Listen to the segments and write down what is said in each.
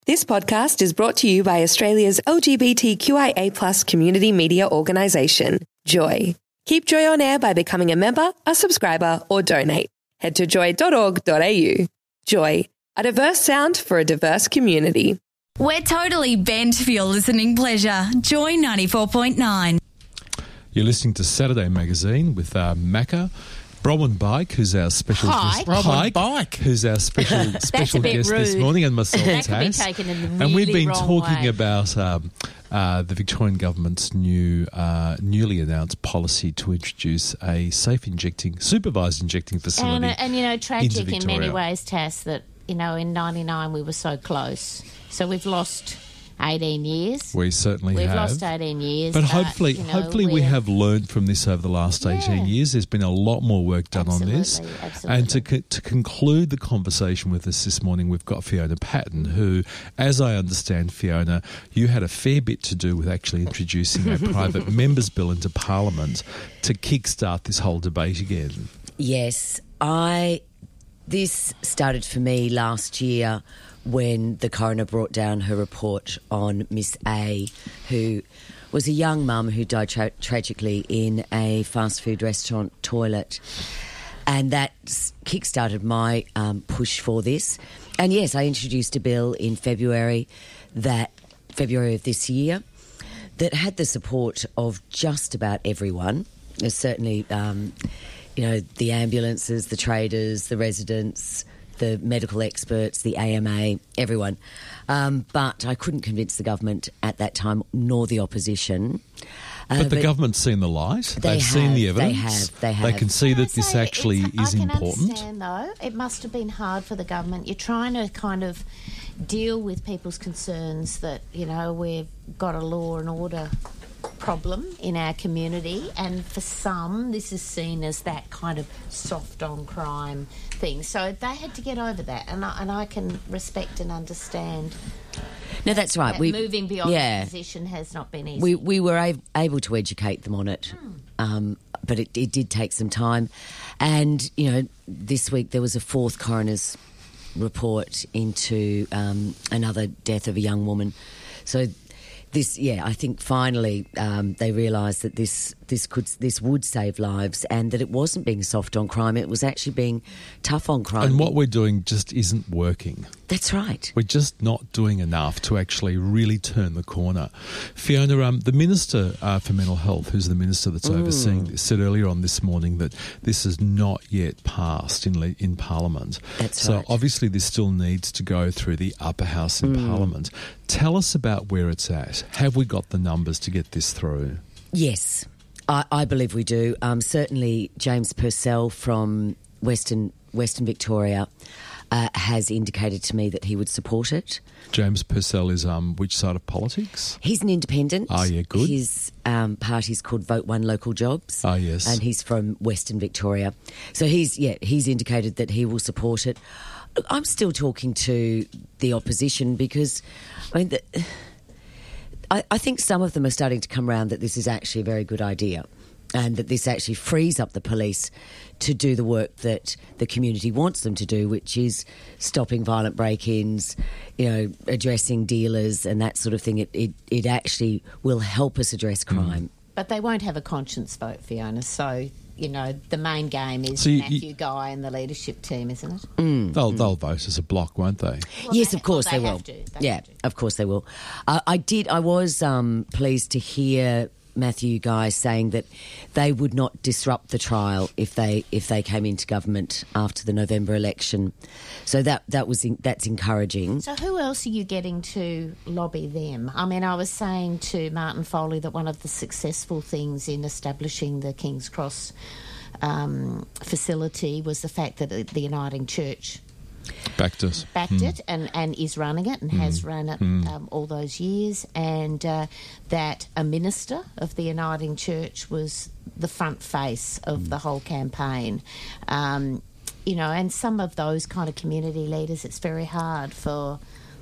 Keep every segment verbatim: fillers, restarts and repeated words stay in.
This podcast is brought to you by Australia's L G B T Q I A plus community media organisation, Joy. Keep Joy on air by becoming a member, a subscriber or donate. Head to joy dot org dot a u. Joy, a diverse sound for a diverse community. We're totally bent for your listening pleasure. Joy ninety-four point nine. You're listening to Saturday Magazine with uh, Macca. Bronwyn Bike, who's our special Hi. guest, Bronwyn Bike. who's our special special bit guest this rude. morning, and myself, That could be Taz. taken in the really and we've been wrong talking way. about um, uh, the Victorian government's new, uh, newly announced policy to introduce a safe injecting, supervised injecting facility. And, uh, and you know, tragic in many Victoria. ways, Tass, that, you know, in ninety-nine we were so close. So we've lost eighteen years. We certainly We've have. lost eighteen years. But hopefully, you know, hopefully we we're- have learned from this over the last eighteen Yeah. years. There's been a lot more work done on this. Absolutely, absolutely. And to co- to conclude the conversation with us this morning, we've got Fiona Patton, who, as I understand, Fiona, you had a fair bit to do with actually introducing a private members' bill into Parliament to kickstart this whole debate again. Yes, I. This started for me last year when the coroner brought down her report on Miss A, who was a young mum who died tra- tragically in a fast food restaurant toilet. And that s- kick-started my um, push for this. And yes, I introduced a bill in February, that February of this year, that had the support of just about everyone. There's certainly, um, you know, the ambulances, the traders, the residents, the medical experts, the A M A, everyone. Um, but I couldn't convince the government at that time, nor the opposition. Uh, But the government's seen the light. They They've seen the have, they evidence. have, they have. can see Can I that this say actually it's- is I can important. understand, though. It must have been hard for the government. You're trying to kind of deal with people's concerns that, you know, we've got a law and order problem in our community, and for some this is seen as that kind of soft on crime thing. So they had to get over that, and I, and I can respect and understand No, that's right. that We, moving beyond yeah. that position has not been easy. We we were a- able to educate them on it, Hmm. um, but it, it did take some time. And you know, this week there was a fourth coroner's report into um, another death of a young woman. So this, yeah, I think finally um, they realised that this this could this would save lives, and that it wasn't being soft on crime; it was actually being tough on crime. And what we're doing just isn't working. That's right. We're just not doing enough to actually really turn the corner. Fiona, um, the Minister uh, for Mental Health, who's the Minister that's Mm. overseeing this, said earlier on this morning that this is not yet passed in le- in Parliament. That's so right. obviously this still needs to go through the upper house in Mm. Parliament. Tell us about where it's at. Have we got the numbers to get this through? Yes, I, I believe we do. Um, certainly, James Purcell from Western Western Victoria uh, has indicated to me that he would support it. James Purcell is um, which side of politics? He's an independent. Oh, yeah, good. His um, party's called Vote One Local Jobs. Oh, yes. And he's from Western Victoria. So he's, yeah, he's indicated that he will support it. Look, I'm still talking to the opposition because, I mean, the, I, I think some of them are starting to come around that this is actually a very good idea, and that this actually frees up the police to do the work that the community wants them to do, which is stopping violent break-ins, you know, addressing dealers and that sort of thing. It it, it actually will help us address crime. But they won't have a conscience vote, Fiona, so, you know, the main game is So you- Matthew you- Guy and the leadership team, isn't it? Mm. They'll, they'll vote as a block, won't they? Well, Yes, they- of course well, they they, will. have to. They yeah, have to. of course they will. Uh, I did. I was um, pleased to hear Matthew Guy saying that they would not disrupt the trial if they if they came into government after the November election. So that that was in, that's encouraging. So who else are you getting to lobby them? I mean, I was saying to Martin Foley that one of the successful things in establishing the King's Cross um, facility was the fact that the Uniting Church Backed us. backed Mm. it and, and is running it and has run it Mm. um, all those years, and uh, that a minister of the Uniting Church was the front face of the whole campaign. Um, you know, and some of those kind of community leaders, it's very hard for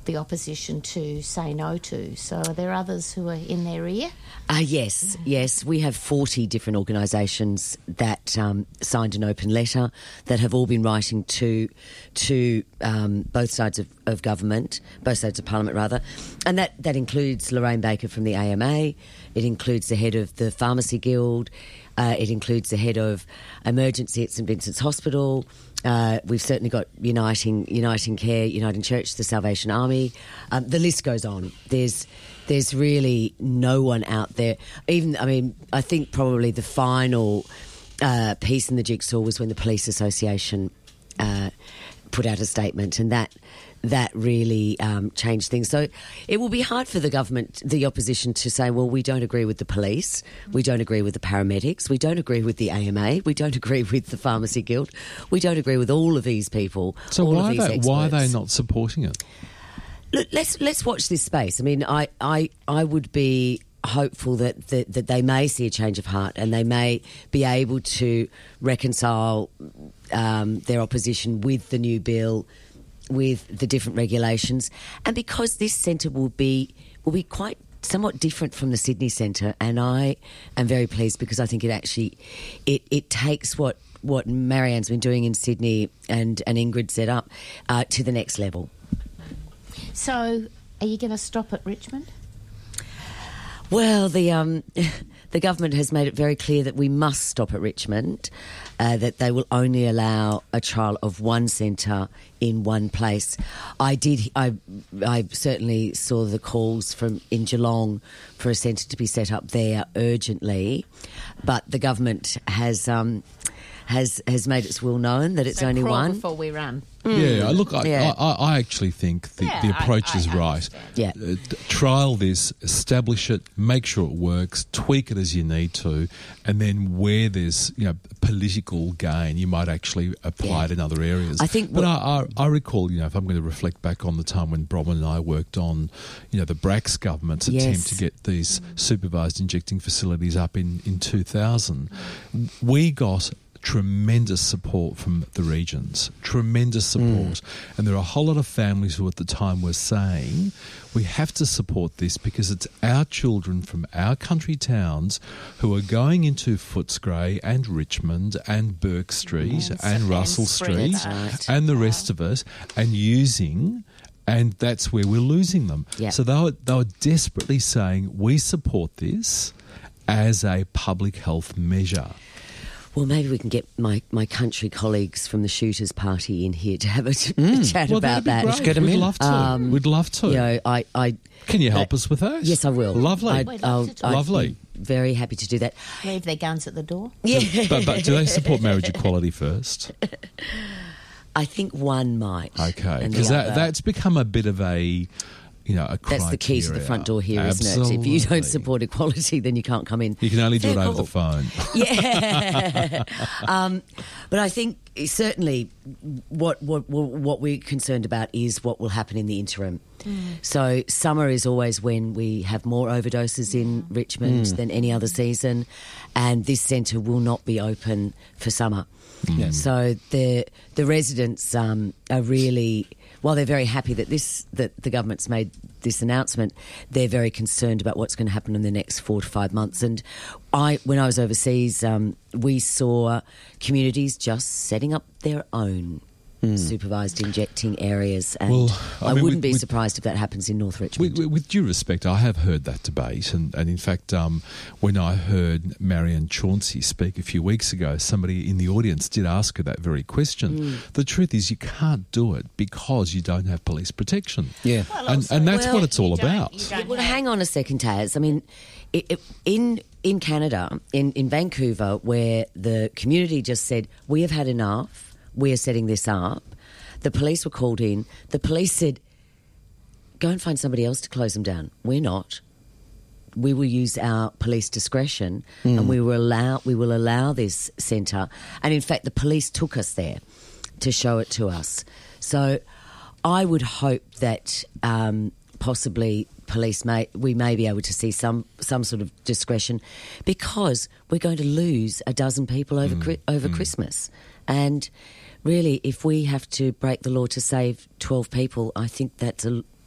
the opposition to say no to. So are there others who are in their ear? Uh, yes, yes. We have forty different organisations that um, signed an open letter that have all been writing to to um, both sides of, of government, both sides of Parliament rather, and that, that includes Lorraine Baker from the A M A, it includes the head of the Pharmacy Guild, uh, it includes the head of emergency at St Vincent's Hospital. Uh, we've certainly got Uniting Uniting Care, Uniting Church, the Salvation Army. Um, the list goes on. There's there's really no one out there. Even, I mean, I think probably the final uh, piece in the jigsaw was when the Police Association uh, put out a statement, and that that really um, changed things. So it will be hard for the government, the opposition, to say, well, we don't agree with the police, we don't agree with the paramedics, we don't agree with the A M A, we don't agree with the Pharmacy Guild, we don't agree with all of these people. So all why of are these they, why are they not supporting it? Look, let's let's watch this space. I mean, I I, I would be hopeful that, that that they may see a change of heart and they may be able to reconcile um, their opposition with the new bill, with the different regulations, and because this centre will be will be quite somewhat different from the Sydney Centre, and I am very pleased because I think it actually it, it takes what what Marianne's been doing in Sydney and, and Ingrid set up uh, to the next level. So are you going to stop at Richmond? Well, the um, the government has made it very clear that we must stop at Richmond, uh, that they will only allow a trial of one centre in one place. I did. I I certainly saw the calls from in Geelong for a centre to be set up there urgently, but the government has um, has has made its will known that it's So only crawl one. before we run. Yeah, look, I, Yeah. I, I actually think the, Yeah, the approach I- is I right. understand. Yeah. Uh, d- trial this, establish it, make sure it works, tweak it as you need to, and then where there's you know political gain, you might actually apply Yeah. it in other areas. I think but what- I, I, I recall, you know, if I'm going to reflect back on the time when Bronwyn and I worked on, you know, the Bracks government's Yes. attempt to get these supervised injecting facilities up in in two thousand, we got tremendous support from the regions, tremendous support. Mm. And there are a whole lot of families who at the time were saying, we have to support this because it's our children from our country towns who are going into Footscray and Richmond and Burke Street Mm. and And Russell spread Street it out. and the rest of it and using... And that's where we're losing them. Yeah. So they were, they were desperately saying, we support this as a public health measure. Well, maybe we can get my, my country colleagues from the Shooters Party in here to have a, t- Mm. a chat Well, about that'd that. be great. We'd love to. Um, We'd love to. You know, I, I Can you help uh, us with that? yes, I will. Lovely. I'd, We'd I'll, love to talk. I'd Lovely. be very happy to do that. Leave their guns at the door. Yeah, but, but do they support marriage equality first? I think one might. Okay, and the because that, other- that's become a bit of a, you know, a that's the key to the criteria. front door here, Absolutely. isn't it? If you don't support equality, then you can't come in. You can only do it Fair over the call. phone. Yeah, um, but I think certainly what, what what we're concerned about is what will happen in the interim. Mm. So summer is always when we have more overdoses in Richmond Mm. than any other season, and this centre will not be open for summer. Yeah. So the the residents um, are really, while they're very happy that this that the government's made this announcement, they're very concerned about what's going to happen in the next four to five months. And I, when I was overseas, um, we saw communities just setting up their own mm. supervised injecting areas, and Well, I I, mean, wouldn't with- be with- surprised if that happens in North Richmond. With, with due respect, I have heard that debate, and, and in fact, um, when I heard Marianne Chauncey speak a few weeks ago, somebody in the audience did ask her that very question. Mm. The truth is, you can't do it because you don't have police protection. Yeah. Well, and, also, and that's well, what it's all you don't- about. you don't Well, have- hang on a second, Taz. I mean, it, it, in in Canada, in, in Vancouver, where the community just said, we have had enough, we are setting this up, the police were called in, the police said, go and find somebody else to close them down. We're not. We will use our police discretion Mm. and we will allow we will allow this centre. And in fact, the police took us there to show it to us. So I would hope that um, possibly police may we may be able to see some some sort of discretion, because we're going to lose a dozen people over Chri- over Christmas. And really, if we have to break the law to save twelve people, I think that's a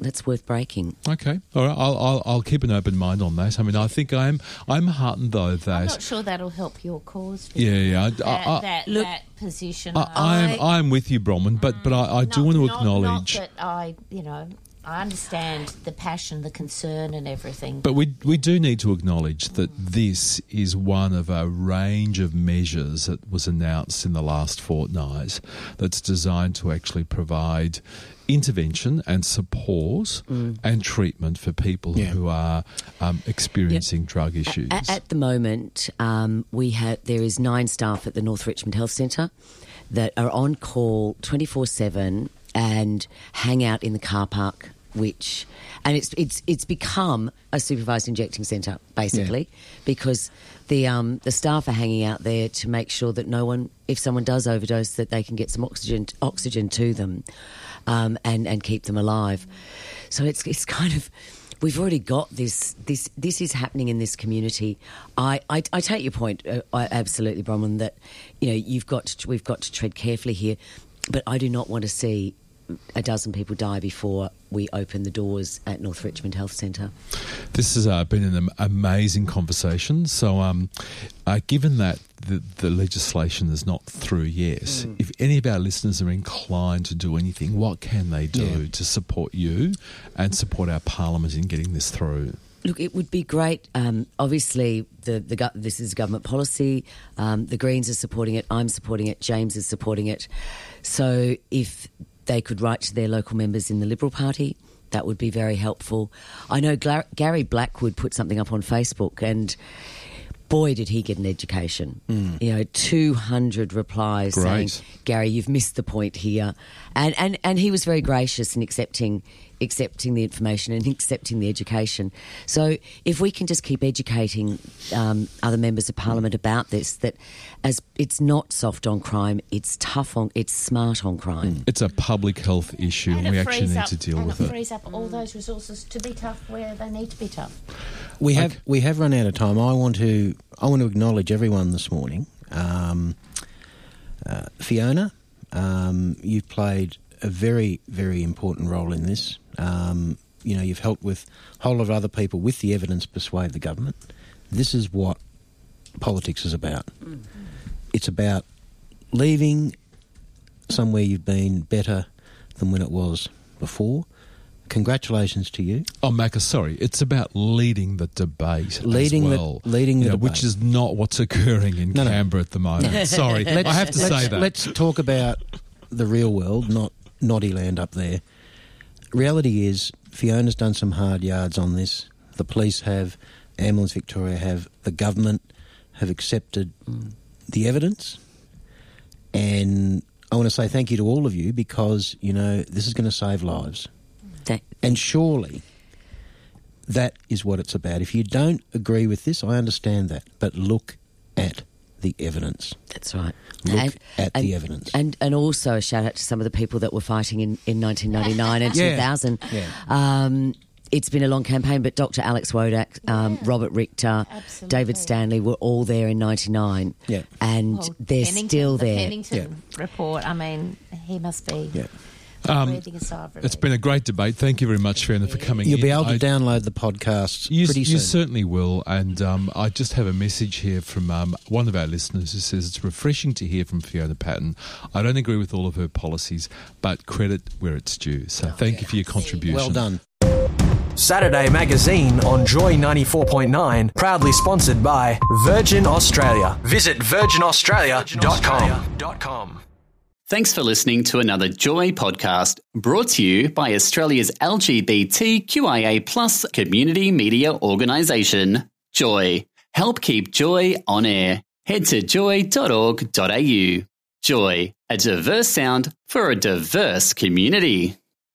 that's worth breaking. Okay, all right. I'll, I'll I'll keep an open mind on that. I mean, I think I'm I'm heartened though that I'm not sure that'll help your cause. Yeah, yeah. I, That, I, I, that, look, that position. I, I'm I'm with you, Bronwyn, but but I, I do Not- want to not- acknowledge. Not that I, you know, I understand the passion, the concern, and everything. But we we do need to acknowledge that this is one of a range of measures that was announced in the last fortnight that's designed to actually provide intervention and support Mm. and treatment for people Yeah. who are um, experiencing drug issues. At, at the moment, um, we have there is nine staff at the North Richmond Health Centre that are on call twenty-four seven and hang out in the car park, which and it's it's it's become a supervised injecting centre basically because the um, the staff are hanging out there to make sure that no one, if someone does overdose, that they can get some oxygen oxygen to them um, and and keep them alive. So it's it's kind of. We've already got this. This this is happening in this community. I, I, I take your point, uh, I, absolutely, Bronwyn. That you know you've got to, we've got to tread carefully here, but I do not want to see a dozen people die before we open the doors at North Richmond Health Centre. This has uh, been an am- amazing conversation. So, um, uh, given that the, the legislation is not through yet, mm. if any of our listeners are inclined to do anything, what can they do Yeah. to support you and support our Parliament in getting this through? Look, it would be great. Um, obviously, the, the go- this is government policy. Um, the Greens are supporting it. I'm supporting it. James is supporting it. So if they could write to their local members in the Liberal Party, that would be very helpful. I know Gla- Gary Blackwood put something up on Facebook and boy, did he get an education. Mm. You know, two hundred replies Great. saying, Gary, you've missed the point here. And, and, and he was very gracious in accepting accepting the information and accepting the education. So if we can just keep educating um, other members of Parliament about this, that as it's not soft on crime, it's tough on, it's smart on crime. It's a public health issue and, And we it actually frees need up- to deal and with it it. frees up all those resources to be tough where they need to be tough. We have we have run out of time. I want to I want to acknowledge everyone this morning. Um, uh, Fiona, um, you've played a very very important role in this. Um, you know, you've helped with a whole lot of other people with the evidence persuade the government. This is what politics is about. Mm. It's about leaving somewhere you've been better than when it was before. Congratulations to you. Oh, Macca, sorry. It's about leading the debate Leading as the- well. leading the You know, debate. Which is not what's occurring in No, no. Canberra at the moment. Sorry, Let's- I have to let's- say that. Let's talk about the real world, not Noddyland up there. Reality is, Fiona's done some hard yards on this. The police have, Ambulance Victoria have, the government have accepted mm. the evidence. And I want to say thank you to all of you because, you know, this is going to save lives. That, And surely that is what it's about. If you don't agree with this, I understand that. But look at the evidence. That's right. Look and, at and, the evidence. And and also a shout out to some of the people that were fighting in, in nineteen ninety-nine and Yeah. two thousand. Yeah. Um, it's been a long campaign, but Doctor Alex Wodak, um, Yeah. Robert Richter, Absolutely. David Stanley were all there in ninety-nine. Yeah. And Well, they're Pennington- still the there. Pennington report, I mean, he must be Yeah. Um, breathing a sigh of relief. It's been a great debate. Thank you very much, Fiona, for coming You'll in. be able to I- download the podcasts You, pretty you soon. certainly will. And um, I just have a message here from um, one of our listeners who says it's refreshing to hear from Fiona Patton. I don't agree with all of her policies, but credit where it's due. So thank you for your contribution. Well done. Saturday Magazine on Joy ninety-four point nine, proudly sponsored by Virgin Australia. Visit virgin australia dot com. Thanks for listening to another Joy podcast brought to you by Australia's L G B T Q I A plus community media organisation, Joy. Help keep Joy on air. Head to joy dot org dot a u. Joy, a diverse sound for a diverse community.